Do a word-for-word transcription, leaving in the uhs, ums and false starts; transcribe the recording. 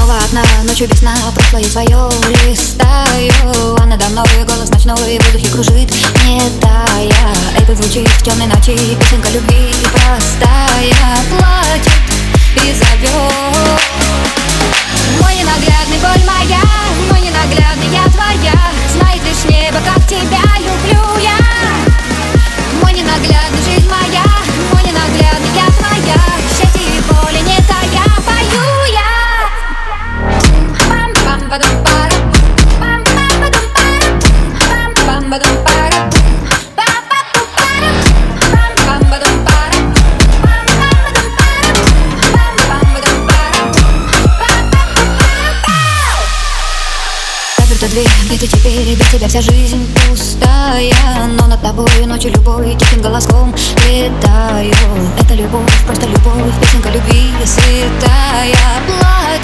снова одна, ночью без сна, прошлое свое листаю. А надо мной голос ночной в воздухе кружит, не тая. Эйпы звучит в темной ночи, песенка любви простая. Плачет и зовет. Мой ненаглядный, боль моя, мой ненаглядный, я твоя. Знает лишь небо, как тебя люблю я. Мой ненаглядный, жизнь моя, мой ненаглядный, я твоя. Счастье и боли не тая, пою я. Пам-пам-падам-пара, пам-пам-падам-пара, пам-пам-падам-пара. Дверь, где ты теперь, без тебя вся жизнь пустая. Но над тобой ночью любой тихим голоском летаю. Это любовь, просто любовь, песенка любви святая.